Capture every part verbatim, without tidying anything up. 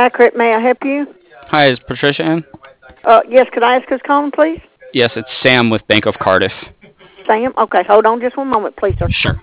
High Crit, may I help you? Hi, is Patricia in? Uh, yes, could I ask who's calling, please? Yes, it's Sam with Bank of Cardiff. Sam? Okay, hold on just one moment, please, sir. Sure.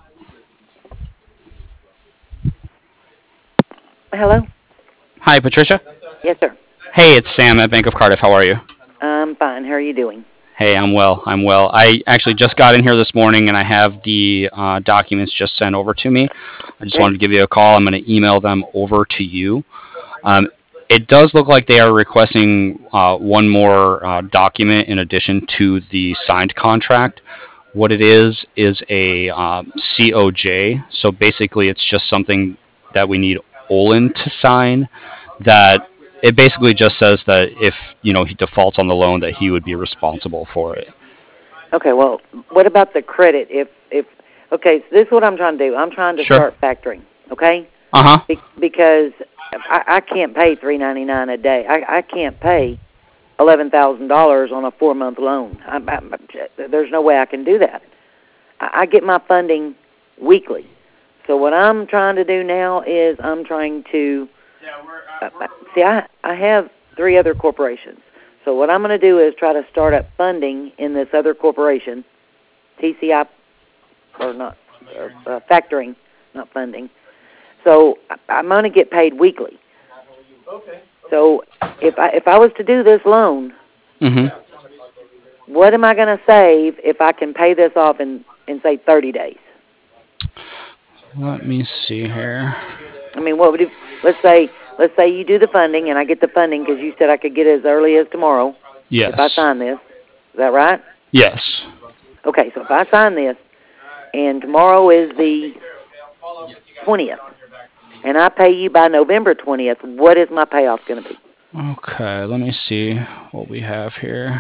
Hello? Hi, Patricia. Yes, sir. Hey, it's Sam at Bank of Cardiff. How are you? I'm fine. How are you doing? Hey, I'm well. I'm well. I actually just got in here this morning and I have the uh, documents just sent over to me. I just Okay. wanted to give you a call. I'm going to email them over to you. Um, it does look like they are requesting uh, one more uh, document in addition to the signed contract. What it is is a um, C O J. So basically, it's just something that we need Olin to sign. That it basically just says that if you know he defaults on the loan, that he would be responsible for it. Okay, well, what about the credit? If, if, okay, so this is what I'm trying to do. I'm trying to Sure. start factoring, okay? Uh huh. Be- because I, I can't pay three ninety nine a day. I, I can't pay eleven thousand dollars on a four month loan. I, I, there's no way I can do that. I, I get my funding weekly. So what I'm trying to do now is I'm trying to uh, see. I I have three other corporations. So what I'm going to do is try to start up funding in this other corporation, T C I or not or, uh, factoring, not funding. So I- I'm going to get paid weekly. So if I if I was to do this loan, Mhm. what am I going to save if I can pay this off in in say thirty days? Let me see here. I mean, what would it, let's say let's say you do the funding and I get the funding because you said I could get it as early as tomorrow if I Yes. sign this. Is that right? Yes. Okay, so if I sign this and tomorrow is the twentieth and I pay you by November twentieth, what is my payoff going to be? Okay. Let me see what we have here.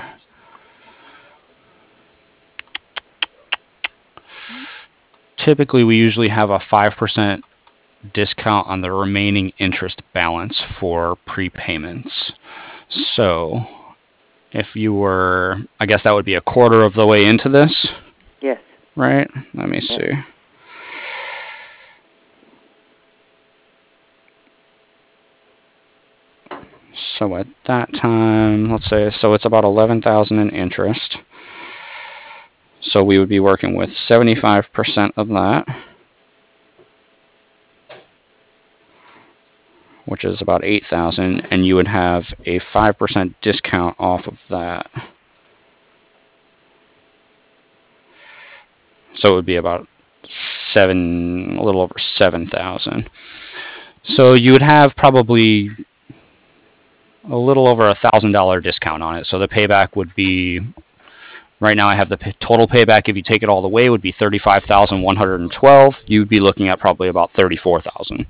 Typically, we usually have a five percent discount on the remaining interest balance for prepayments. So, if you were, I guess that would be a quarter of the way into this, Yes. right? Let me Yes. see. So at that time, let's say, so it's about eleven thousand in interest. So we would be working with seventy-five percent of that, which is about eight thousand, and you would have a five percent discount off of that. So it would be about seven, a little over seven thousand. So you would have probably a little over a thousand dollar discount on it. So the payback would be right now. I have the p- total payback if you take it all the way would be thirty five thousand one hundred and twelve. You'd be looking at probably about thirty four thousand.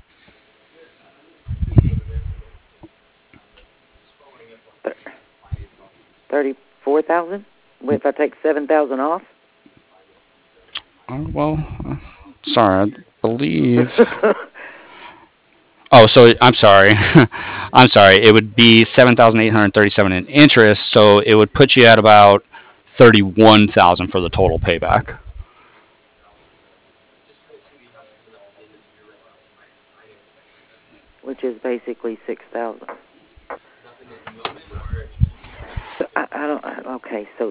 thirty-four thousand if I take seven thousand off? Uh, well, uh, sorry, I believe. Oh, so I'm sorry. I'm sorry. It would be seven thousand eight hundred thirty-seven in interest, so it would put you at about thirty-one thousand for the total payback. Which is basically six thousand. So I, I don't. Okay, so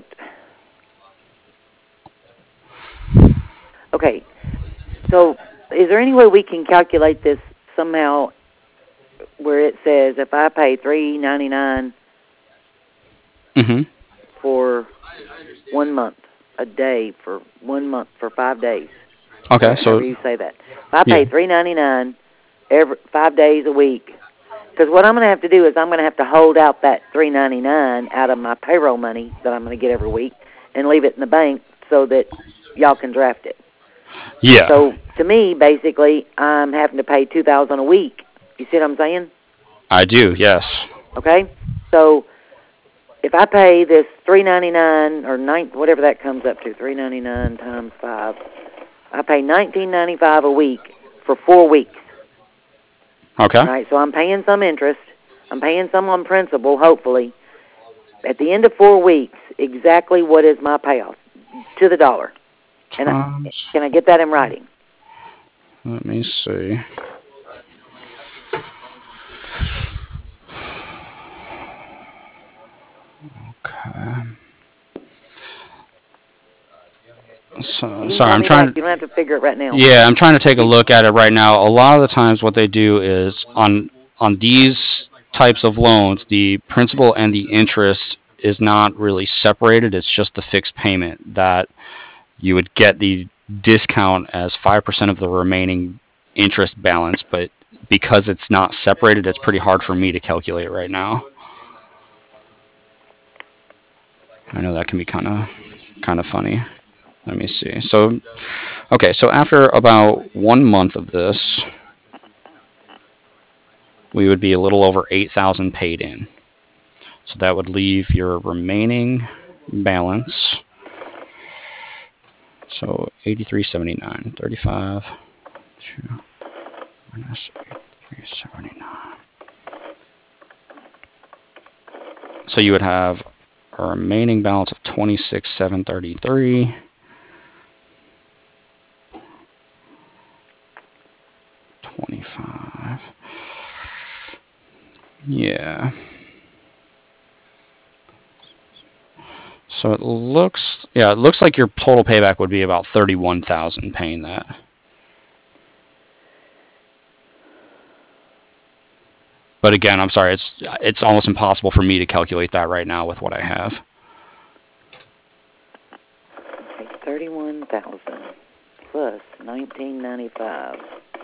okay, so is there any way we can calculate this somehow, where it says if I pay three ninety nine Mm-hmm. for one month, a day for one month for five days, Okay, however so you say that. If I yeah, pay three ninety nine every five days a week, because what I'm going to have to do is I'm going to have to hold out that three ninety nine out of my payroll money that I'm going to get every week and leave it in the bank so that y'all can draft it. yeah, So to me, basically, I'm having to pay two thousand a week. You see what I'm saying? I do. Yes. Okay. So if I pay this three ninety nine or nine, whatever that comes up to, three ninety nine times five, I pay nineteen ninety five a week for four weeks. Okay. All right. So I'm paying some interest. I'm paying some on principal. Hopefully, at the end of four weeks, exactly what is my payoff to the dollar? And I, Times. can I get that in writing? Let me see. Okay. So, You can sorry, call I'm me trying back. You don't have to figure it right now. Yeah, I'm trying to take a look at it right now. A lot of the times, what they do is on on these types of loans, the principal and the interest is not really separated. It's just the fixed payment that you would get the discount as five percent of the remaining interest balance. But because it's not separated, it's pretty hard for me to calculate right now. I know that can be kind of kind of funny. Let me see. So, okay, so after about one month of this, we would be a little over eight thousand paid in. So that would leave your remaining balance. So eighty-three seventy-nine, thirty-five, two minus eighty-three seventy-nine. So you would have a remaining balance of twenty-six seven thirty-three. twenty-five. Yeah. So it looks, yeah, it looks like your total payback would be about thirty-one thousand paying that. But again, I'm sorry, it's it's almost impossible for me to calculate that right now with what I have. Okay, thirty-one thousand plus nineteen ninety-five.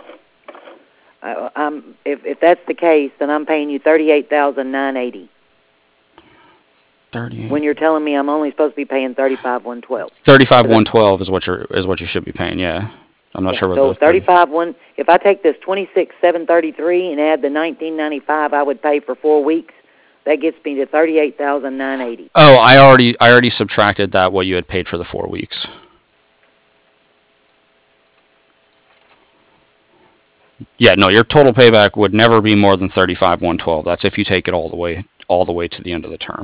I, I'm if if that's the case, then I'm paying you thirty-eight thousand nine eighty. thirty-eight. When you're telling me I'm only supposed to be paying thirty-five one twelve. Thirty-five one twelve is what you're is what you should be paying. Yeah, I'm not yeah, sure what so the thirty-five one. If I take this twenty-six seven thirty-three and add the nineteen ninety-five I would pay for four weeks, that gets me to thirty-eight thousand nine eighty. Oh, I already I already subtracted that what you had paid for the four weeks. Yeah, no, your total payback would never be more than thirty-five one twelve. That's if you take it all the way all the way to the end of the term.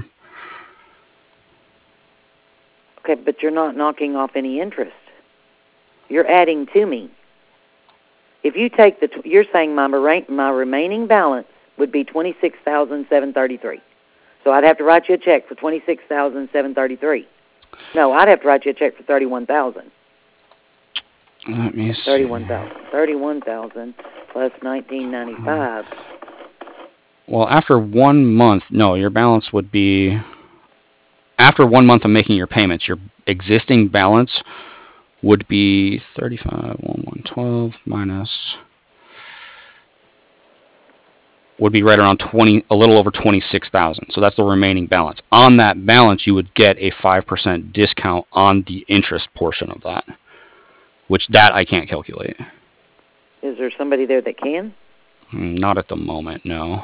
Okay, but you're not knocking off any interest. You're adding to me. If you take the, you're saying my my remaining balance would be twenty-six thousand seven thirty-three. So I'd have to write you a check for twenty-six thousand seven thirty-three. No, I'd have to write you a check for thirty-one thousand. Let me see. Thirty-one thousand. Thirty-one thousand plus nineteen ninety-five. Well, after one month, no, your balance would be. After one month of making your payments, your existing balance would be thirty-five one one twelve minus would be right around twenty, a little over twenty-six thousand. So that's the remaining balance. On that balance, you would get a five percent discount on the interest portion of that, which that I can't calculate. Is there somebody there that can? Not at the moment, no.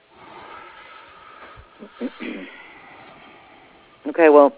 Okay, well,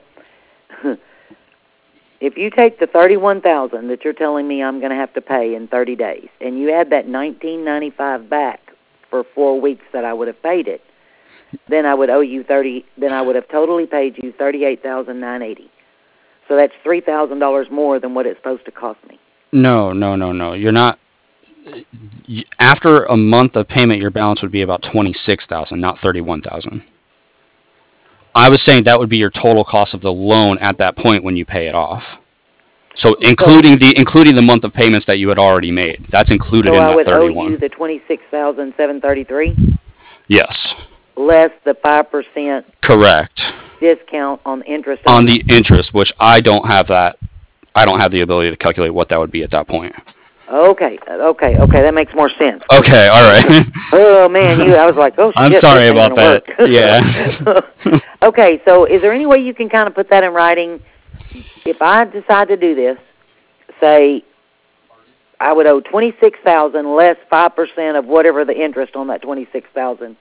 if you take the thirty-one thousand that you're telling me I'm going to have to pay in thirty days, and you add that nineteen ninety-five back for four weeks that I would have paid it, then I would owe you thirty. Then I would have totally paid you thirty-eight thousand nine eighty. So that's three thousand dollars more than what it's supposed to cost me. No, no, no, no. You're not. After a month of payment, your balance would be about twenty-six thousand, not thirty-one thousand. I was saying that would be your total cost of the loan at that point when you pay it off. So including the including the month of payments that you had already made, that's included so in I that would thirty-one. owe you the twenty-six thousand seven thirty-three. Yes. Less the five percent. Correct. Discount on interest. On the interest, which I don't have that. I don't have the ability to calculate what that would be at that point. Okay, okay, okay. That makes more sense. Okay, all right. Oh man, you! I was like, oh shit. I'm sorry about that. Work. Yeah. Okay, so is there any way you can kind of put that in writing? If I decide to do this, say I would owe twenty-six thousand less five percent of whatever the interest on that twenty-six thousand.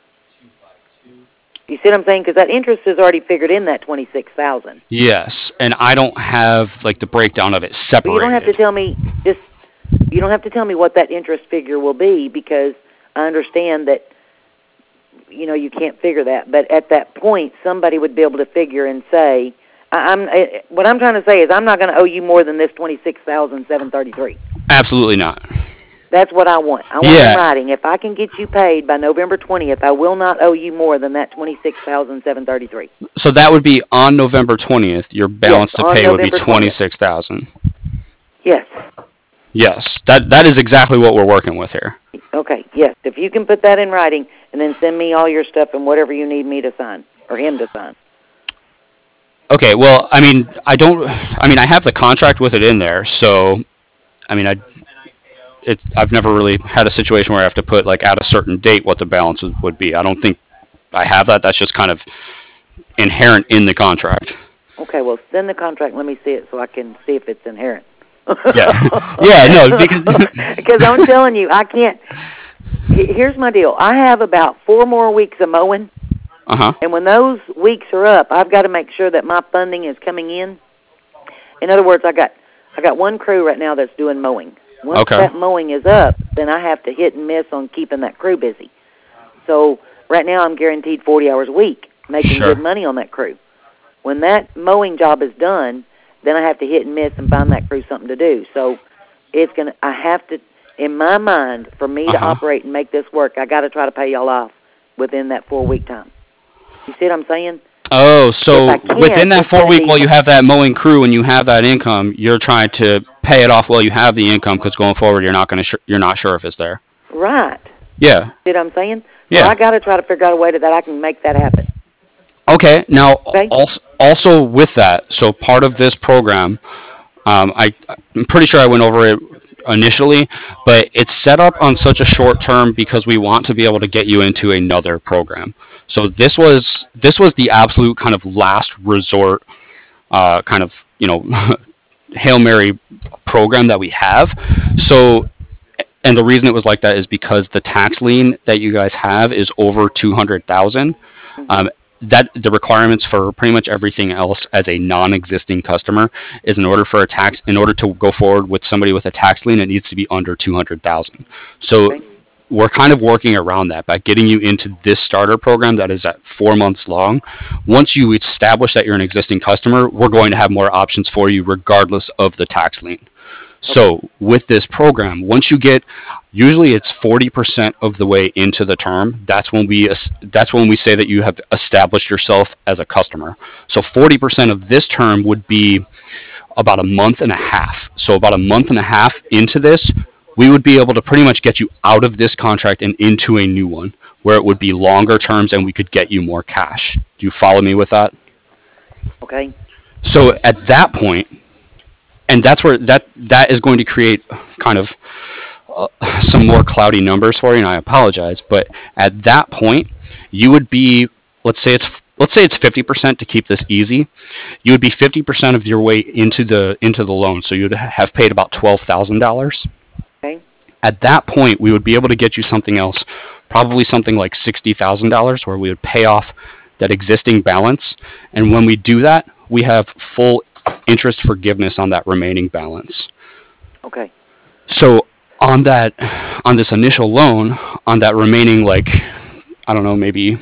You see what I'm saying? Because that interest is already figured in that twenty-six thousand. Yes, and I don't have like the breakdown of it separated. But you don't have to tell me just. You don't have to tell me what that interest figure will be because I understand that, you know, you can't figure that. But at that point, somebody would be able to figure and say, I'm, I, what I'm trying to say is I'm not going to owe you more than this twenty-six thousand seven hundred thirty-three dollars. Absolutely not. That's what I want. I want Yeah. in writing. If I can get you paid by November twentieth, I will not owe you more than that twenty-six thousand seven hundred thirty-three dollars. So that would be on November twentieth. Your balance Yes, to on pay would be November twentieth. twenty-six thousand dollars. Yes. Yes, that that is exactly what we're working with here. Okay, yes. If you can put that in writing and then send me all your stuff and whatever you need me to sign or him to sign. Okay, well, I mean, I don't, I mean, I have the contract with it in there, so, I mean, I, it, I've never really had a situation where I have to put, like, at a certain date what the balance would, would be. I don't think I have that. That's just kind of inherent in the contract. Okay, well, send the contract and let me see it so I can see if it's inherent. Yeah, yeah, no, because because I'm telling you, I can't. Here's my deal. I have about four more weeks of mowing, uh-huh. and when those weeks are up, I've got to make sure that my funding is coming in. In other words, I got I got one crew right now that's doing mowing. Once Okay. that mowing is up, then I have to hit and miss on keeping that crew busy. So right now, I'm guaranteed forty hours a week, making Sure. good money on that crew. When that mowing job is done, then I have to hit and miss and find that crew something to do. So it's gonna. I have to, in my mind, for me to Uh-huh. operate and make this work, I got to try to pay y'all off within that four week time. You see what I'm saying? Oh, so If I can't, within that it's four gonna week be- while you have that mowing crew and you have that income, you're trying to pay it off while you have the income because going forward you're not going to sh- you're not sure if it's there. Right. Yeah. See what I'm saying? Yeah. So I got to try to figure out a way that I can make that happen. Okay. Now, Okay. also also with that, so part of this program, um, I I'm pretty sure I went over it initially, but it's set up on such a short term because we want to be able to get you into another program. So this was this was the absolute kind of last resort, uh, kind of you know, Hail Mary program that we have. So, and the reason it was like that is because the tax lien that you guys have is over two hundred thousand. Um, that the requirements for pretty much everything else as a non-existing customer is in order for a tax in order to go forward with somebody with a tax lien, it needs to be under two hundred thousand. So Okay. we're kind of working around that by getting you into this starter program that is at four months long. Once you establish that you're an existing customer, we're going to have more options for you regardless of the tax lien. So with this program, once you get, usually it's forty percent of the way into the term. That's when we that's when we say that you have established yourself as a customer. So forty percent of this term would be about a month and a half. So about a month and a half into this, we would be able to pretty much get you out of this contract and into a new one where it would be longer terms and we could get you more cash. Do you follow me with that? Okay. So at that point, and that's where that that is going to create kind of uh, some more cloudy numbers for you, and I apologize, but at that point, you would be, let's say it's let's say it's fifty percent to keep this easy. You would be fifty percent of your way into the into the loan, so you'd have paid about twelve thousand dollars. Okay. At that point, we would be able to get you something else, probably something like sixty thousand dollars, where we would pay off that existing balance, and when we do that, we have full interest forgiveness on that remaining balance. Okay. So on that, on this initial loan, on that remaining, like, I don't know, maybe,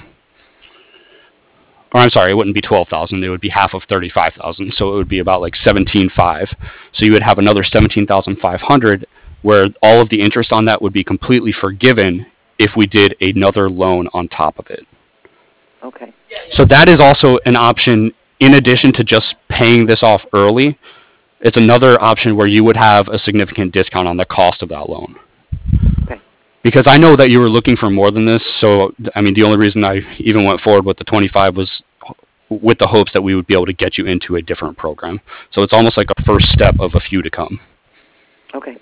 or I'm sorry, it wouldn't be twelve thousand. It would be half of thirty-five thousand. So it would be about like seventeen five. So you would have another seventeen thousand five hundred, where all of the interest on that would be completely forgiven if we did another loan on top of it. Okay. So that is also an option in addition to just paying this off early. It's another option where you would have a significant discount on the cost of that loan. Okay. Because I know that you were looking for more than this, so I mean the only reason I even went forward with the twenty-five was with the hopes that we would be able to get you into a different program. So it's almost like a first step of a few to come. Okay.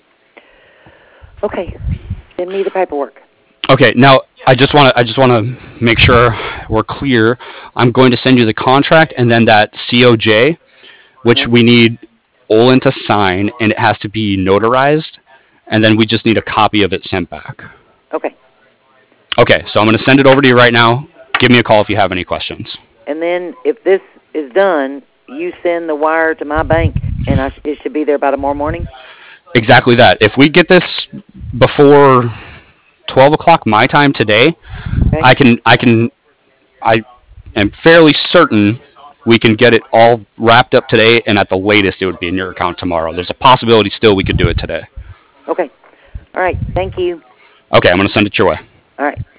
Okay. Send me the paperwork. Okay, now I just want to I just want to make sure we're clear. I'm going to send you the contract and then that C O J, which we need Olin to sign, and it has to be notarized, and then we just need a copy of it sent back. Okay. Okay, so I'm going to send it over to you right now. Give me a call if you have any questions. And then if this is done, you send the wire to my bank, and I sh- it should be there by tomorrow morning? Exactly that. If we get this before twelve o'clock my time today, Okay. I can I can I am fairly certain we can get it all wrapped up today, and at the latest it would be in your account tomorrow. There's a possibility still we could do it today. Okay. All right. Thank you. Okay, I'm going to send it your way. All right.